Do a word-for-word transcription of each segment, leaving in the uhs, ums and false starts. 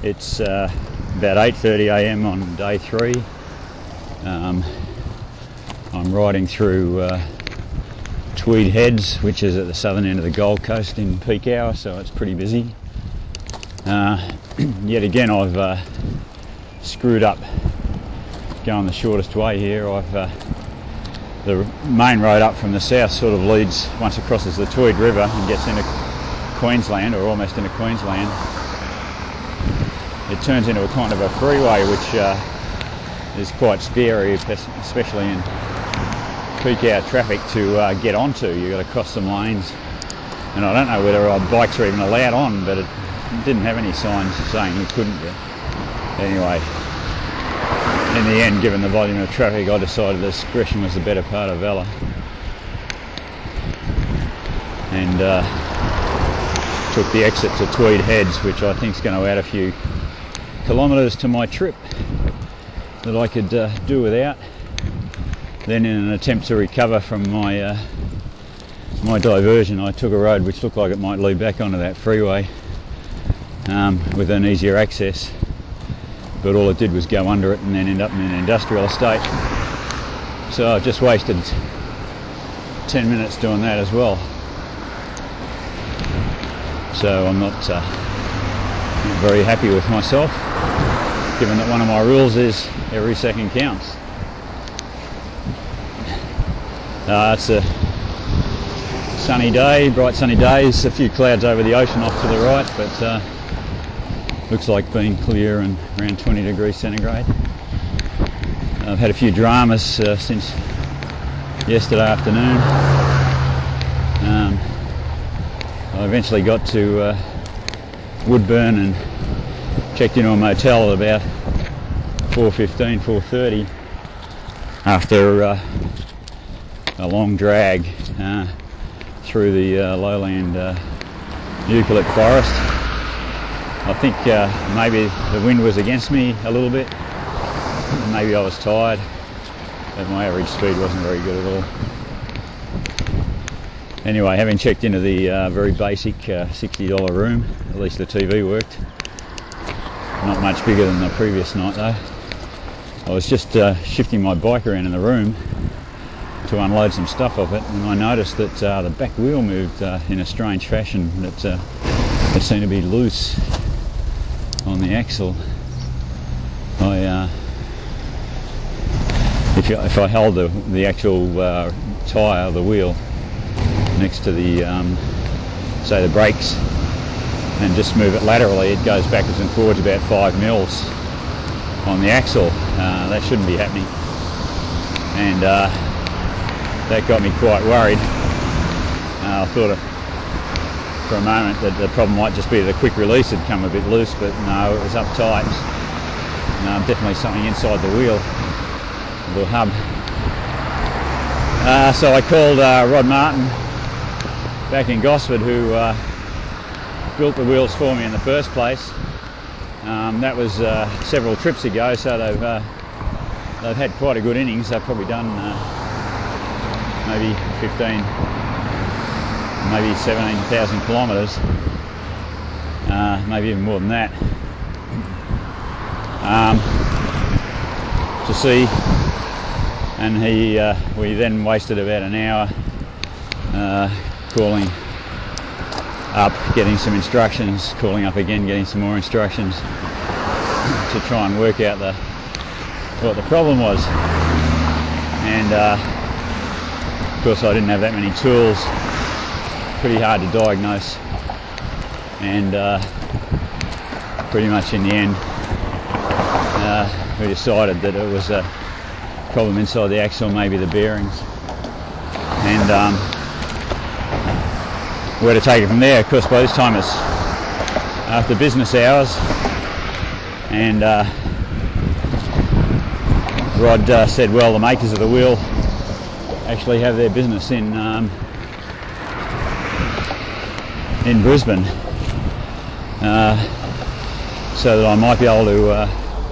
It's uh, about eight thirty a m on day three. Um, I'm riding through uh, Tweed Heads, which is at the southern end of the Gold Coast in peak hour, so it's pretty busy. Uh, yet again, I've uh, screwed up going the shortest way here. I've uh, the main road up from the south sort of leads, once it crosses the Tweed River and gets into Queensland, or almost into Queensland, it turns into a kind of a freeway, which uh, is quite scary, especially in peak hour traffic to uh, get onto. You've got to cross some lanes, and I don't know whether our bikes are even allowed on, but it didn't have any signs saying you couldn't get. Anyway, in the end, given the volume of traffic, I decided discretion was the better part of valour, and uh, took the exit to Tweed Heads, which I think is going to add a few kilometres to my trip that I could uh, do without. Then, in an attempt to recover from my uh, my diversion, I took a road which looked like it might lead back onto that freeway um, with an easier access, but all it did was go under it and then end up in an industrial estate. So I just wasted ten minutes doing that as well. So I'm not, uh, not very happy with myself, given that one of my rules is every second counts. Uh, it's a sunny day, bright sunny days, a few clouds over the ocean off to the right, but uh, looks like being clear and around twenty degrees centigrade. I've had a few dramas uh, since yesterday afternoon. Um, I eventually got to uh, Woodburn and checked into a motel at about four fifteen, four thirty after uh, a long drag uh, through the uh, lowland uh, eucalypt forest. I think uh, maybe the wind was against me a little bit, maybe I was tired, but my average speed wasn't very good at all. Anyway, having checked into the uh, very basic uh, sixty dollar room, at least the T V worked. Not much bigger than the previous night though. I was just uh, shifting my bike around in the room to unload some stuff off it, and I noticed that uh, the back wheel moved uh, in a strange fashion. That uh, it seemed to be loose on the axle. I, uh, if, you, if I held the, the actual uh, tyre, the wheel, next to the, um, say the brakes, and just move it laterally, it goes backwards and forwards about five mils on the axle. Uh, that shouldn't be happening, and uh, that got me quite worried. Uh, I thought of, for a moment that the problem might just be the quick release had come a bit loose, but no, it was up tight. No, definitely something inside the wheel, the hub. Uh, so I called uh, Rod Martin back in Gosford, who uh, built the wheels for me in the first place. Um, that was uh, several trips ago, so they've uh, they've had quite a good innings. They've probably done uh, maybe fifteen, maybe seventeen thousand kilometres, uh, maybe even more than that. Um, to see, and he uh, we then wasted about an hour uh, calling up, getting some instructions, calling up again, getting some more instructions to try and work out the what the problem was. And uh, of course I didn't have that many tools, pretty hard to diagnose, and uh, pretty much in the end uh, we decided that it was a problem inside the axle, maybe the bearings, and um, where to take it from there. Of course, by this time it's after business hours, and uh, Rod uh, said, well, the makers of the wheel actually have their business in um, in Brisbane, uh, so that I might be able to uh,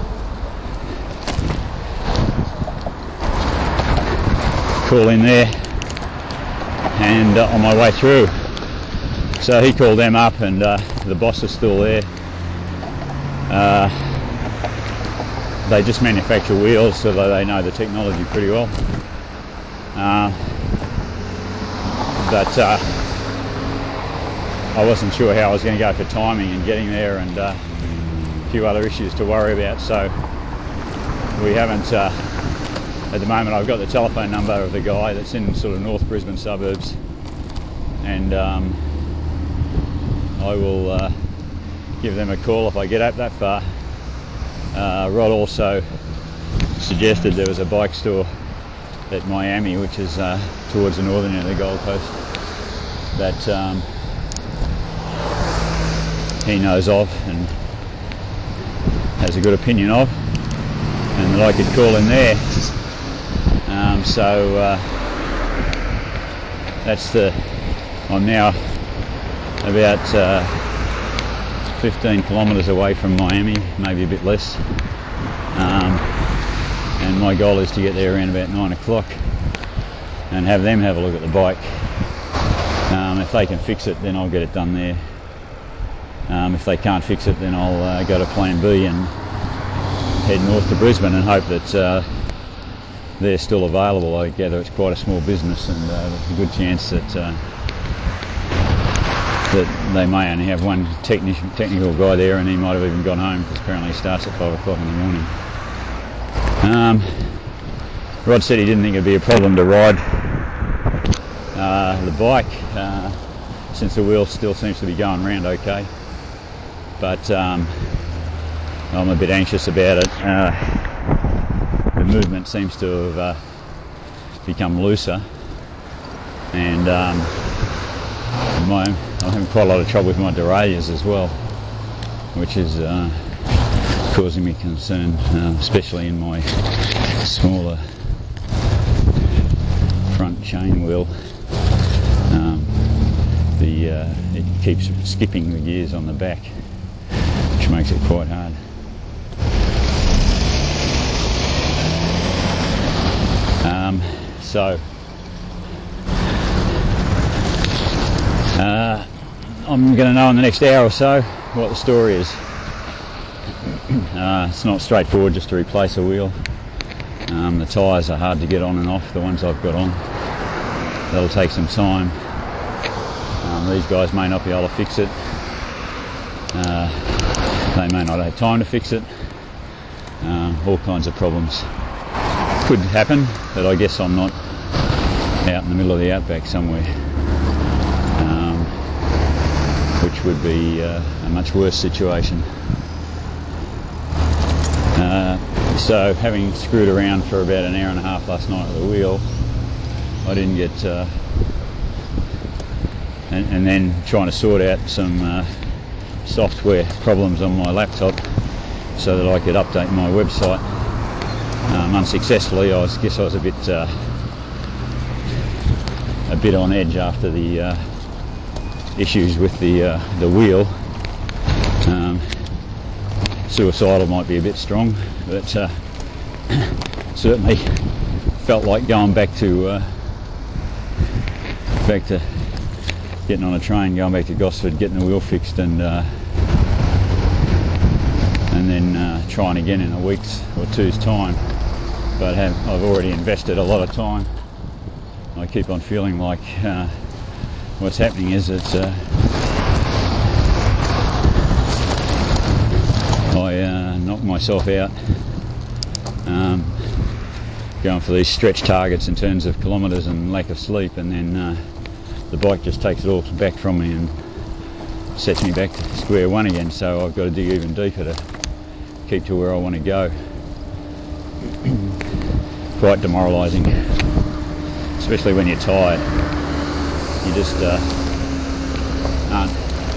call in there and uh, on my way through. So he called them up, and uh, the boss is still there, Uh, they just manufacture wheels, so they know the technology pretty well. Uh, but uh, I wasn't sure how I was going to go for timing and getting there, and uh, a few other issues to worry about, so we haven't, uh, at the moment I've got the telephone number of the guy that's in sort of North Brisbane suburbs, and um, I will uh, give them a call if I get up that far. Uh, Rod also suggested there was a bike store at Miami, which is uh, towards the northern end of the Gold Coast, that um, he knows of and has a good opinion of, and that I could call in there. Um, so uh, that's the, I'm now about uh, fifteen kilometres away from Miami, maybe a bit less, um, and my goal is to get there around about nine o'clock and have them have a look at the bike. Um, if they can fix it, then I'll get it done there. Um, if they can't fix it, then I'll uh, go to plan B and head north to Brisbane and hope that uh, they're still available. I gather it's quite a small business, and uh, there's a good chance that uh, that they may only have one technician, technical guy there, and he might have even gone home, because apparently he starts at five o'clock in the morning. Um, Rod said he didn't think it'd be a problem to ride uh, the bike, uh, since the wheel still seems to be going around okay. But um, I'm a bit anxious about it. Uh, the movement seems to have uh, become looser, and um, my, I'm having quite a lot of trouble with my derailleurs as well, which is uh, causing me concern, uh, especially in my smaller front chain wheel. Um, the uh, it keeps skipping the gears on the back, which makes it quite hard. Um, so uh, I'm going to know in the next hour or so what the story is. Uh, it's not straightforward just to replace a wheel. Um, the tyres are hard to get on and off, the ones I've got on. That'll take some time. Um, these guys may not be able to fix it. Uh, they may not have time to fix it. Uh, all kinds of problems could happen, but I guess I'm not out in the middle of the outback somewhere, um, which would be uh, a much worse situation. Uh, so having screwed around for about an hour and a half last night with the wheel, I didn't get uh, and, and then trying to sort out some uh, software problems on my laptop so that I could update my website. Um, unsuccessfully. I was, guess I was a bit uh, a bit on edge after the uh, issues with the uh, the wheel. Um, suicidal might be a bit strong, but uh, certainly felt like going back to uh, back to getting on a train, going back to Gosford, getting the wheel fixed, and uh, and then uh, trying again in a week's or two's time. But have, I've already invested a lot of time. I keep on feeling like uh, what's happening is that uh, I uh, knock myself out um, going for these stretch targets in terms of kilometres and lack of sleep, and then uh, the bike just takes it all back from me and sets me back to square one again. So I've got to dig even deeper to keep to where I want to go. Quite demoralising, especially when you're tired. You just uh, aren't,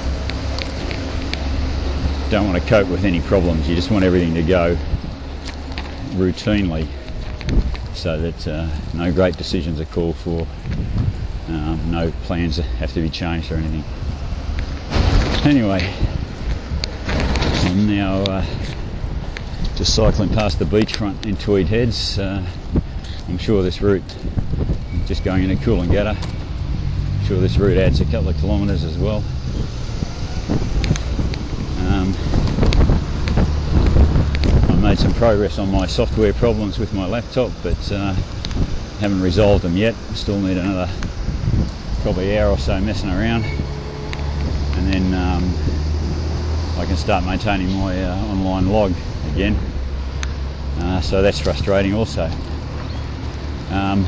don't want to cope with any problems. You just want everything to go routinely, so that uh, no great decisions are called for, um, no plans have to be changed or anything. Anyway, I'm now uh, just cycling past the beachfront in Tweed Heads. Uh, I'm sure this route, just going into Coolangatta, I'm sure this route adds a couple of kilometres as well. Um, progress on my software problems with my laptop, but uh, haven't resolved them yet. Still need another probably hour or so messing around, and then um, I can start maintaining my uh, online log again. Uh, so that's frustrating also. Um,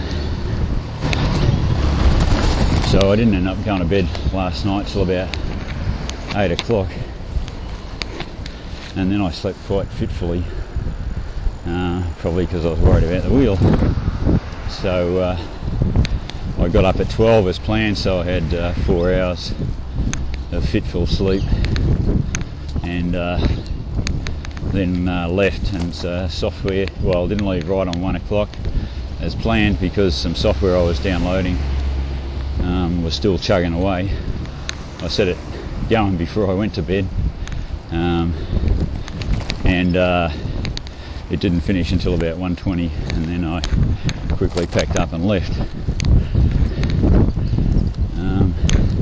so I didn't end up going to bed last night till about eight o'clock, and then I slept quite fitfully, uh, probably because I was worried about the wheel. So uh, I got up at twelve as planned, so I had uh, four hours of fitful sleep, and uh, then uh, left, and uh, software, well, didn't leave right on one o'clock as planned because some software I was downloading um, was still chugging away. I set it going before I went to bed, um, and uh, it didn't finish until about one twenty, and then I quickly packed up and left. Um,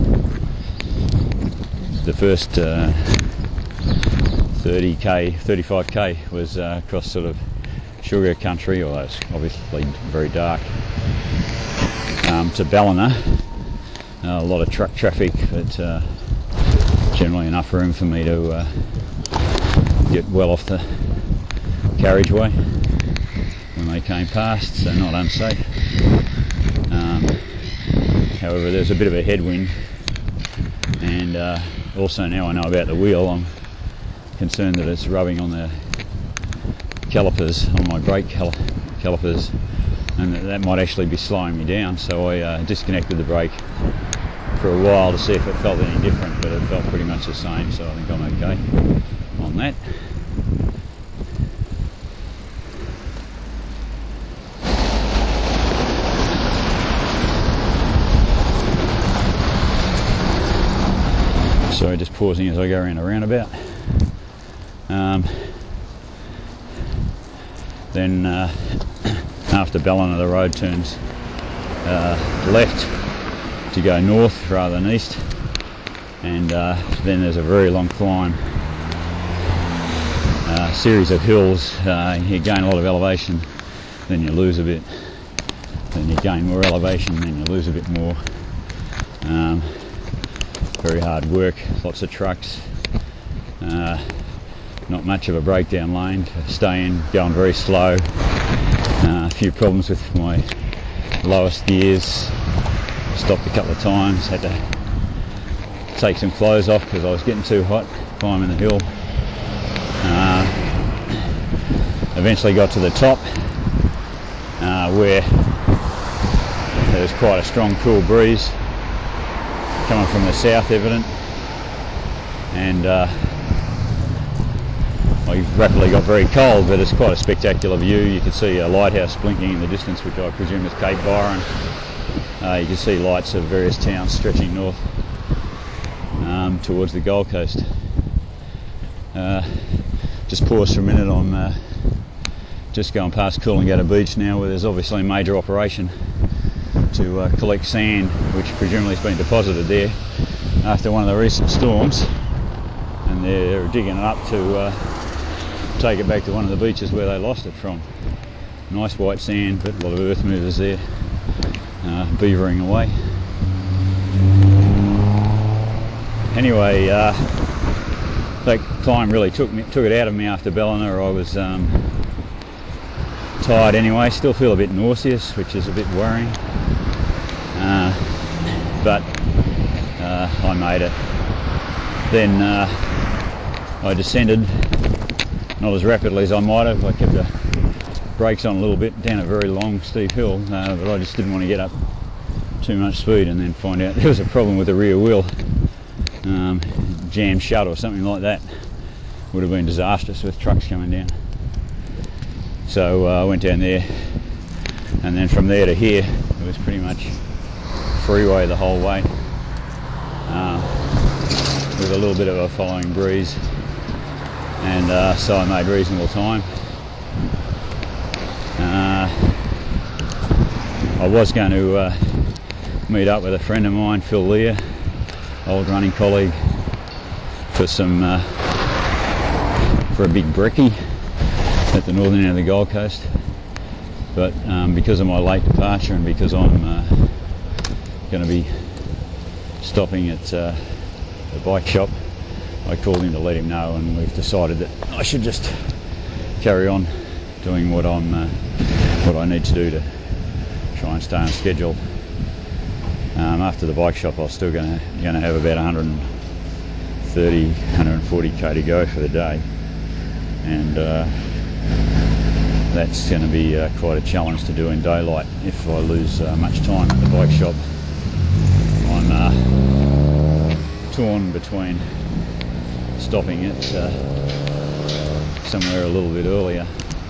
the first uh, thirty K, thirty-five K was uh, across sort of sugar country, although it's obviously very dark, um, to Ballina. Uh, a lot of truck traffic, but uh, generally enough room for me to uh, get well off the carriageway when they came past, so not unsafe. Um, however, there's a bit of a headwind, and uh, also now I know about the wheel, I'm concerned that it's rubbing on the calipers, on my brake cal calipers, and that, that might actually be slowing me down. So I uh, disconnected the brake for a while to see if it felt any different, but it felt pretty much the same, so I think I'm okay on that. So just pausing as I go around a roundabout. Um, then uh, after Ballina, the road turns uh, left to go north rather than east, and uh, then there's a very long climb, uh, series of hills. Uh, you gain a lot of elevation, then you lose a bit, then you gain more elevation, then you lose a bit more. Um, very hard work, lots of trucks, uh, not much of a breakdown lane to stay in, going very slow. Uh, a few problems with my lowest gears, stopped a couple of times, had to take some clothes off because I was getting too hot climbing the hill. Uh, eventually got to the top, uh, where there was quite a strong cool breeze coming from the south, evident, and uh, I rapidly got very cold, but it's quite a spectacular view. You can see a lighthouse blinking in the distance, which I presume is Cape Byron. Uh, you can see lights of various towns stretching north um, towards the Gold Coast. Uh, just pause for a minute. I'm uh, just going past Coolangatta Beach now, where there's obviously a major operation to uh, collect sand, which presumably has been deposited there after one of the recent storms, and they're digging it up to uh, take it back to one of the beaches where they lost it from. Nice white sand, but a lot of earth movers there, uh, beavering away. Anyway, uh, that climb really took me took it out of me after Ballina. I was um, tired anyway, still feel a bit nauseous, which is a bit worrying. Uh, but uh, I made it. Then uh, I descended, not as rapidly as I might have. I kept the brakes on a little bit down a very long steep hill, uh, but I just didn't want to get up too much speed and then find out there was a problem with the rear wheel, um, jammed shut or something like that. Would have been disastrous with trucks coming down. So uh, I went down there, and then from there to here it was pretty much freeway the whole way, uh, with a little bit of a following breeze, and uh, so I made reasonable time. Uh, I was going to uh, meet up with a friend of mine, Phil Lear, old running colleague, for some uh, for a big brekkie at the northern end of the Gold Coast. But um, because of my late departure and because I'm uh, going to be stopping at uh, the bike shop, I called him to let him know, and we've decided that I should just carry on doing what I'm uh, what I need to do to try and stay on schedule. Um, after the bike shop, I'm still going to going to have about one hundred thirty, one hundred forty k to go for the day, and uh, that's going to be uh, quite a challenge to do in daylight if I lose uh, much time at the bike shop. I'm uh, torn between stopping it uh, somewhere a little bit earlier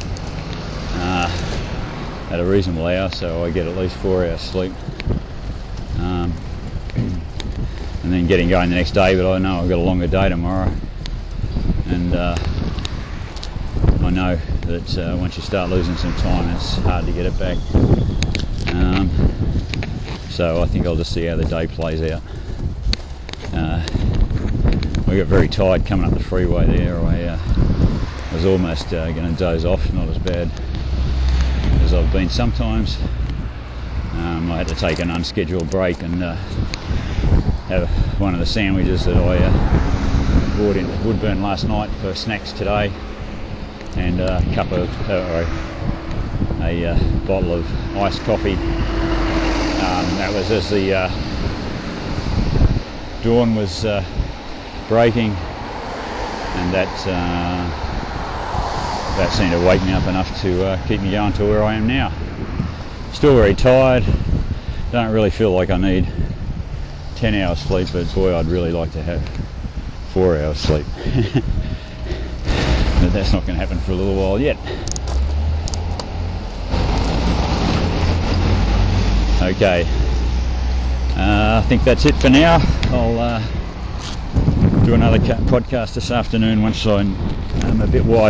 uh, at a reasonable hour, so I get at least four hours sleep, um, and then getting going the next day. But I know I've got a longer day tomorrow, and uh, I know that uh, once you start losing some time, it's hard to get it back. Um, so I think I'll just see how the day plays out. Uh, we got very tired coming up the freeway there. I uh, was almost uh, going to doze off, not as bad as I've been sometimes. Um, I had to take an unscheduled break and uh, have one of the sandwiches that I uh, bought in Woodburn last night for snacks today, and a cup of uh, a uh, bottle of iced coffee. Um, that was as the uh, dawn was uh, breaking, and that uh, that seemed to wake me up enough to uh, keep me going to where I am now. Still very tired. Don't really feel like I need ten hours sleep, but boy, I'd really like to have four hours sleep. But that's not going to happen for a little while yet. Okay, uh, I think that's it for now. I'll uh, do another podcast this afternoon once I'm, I'm a bit wiser.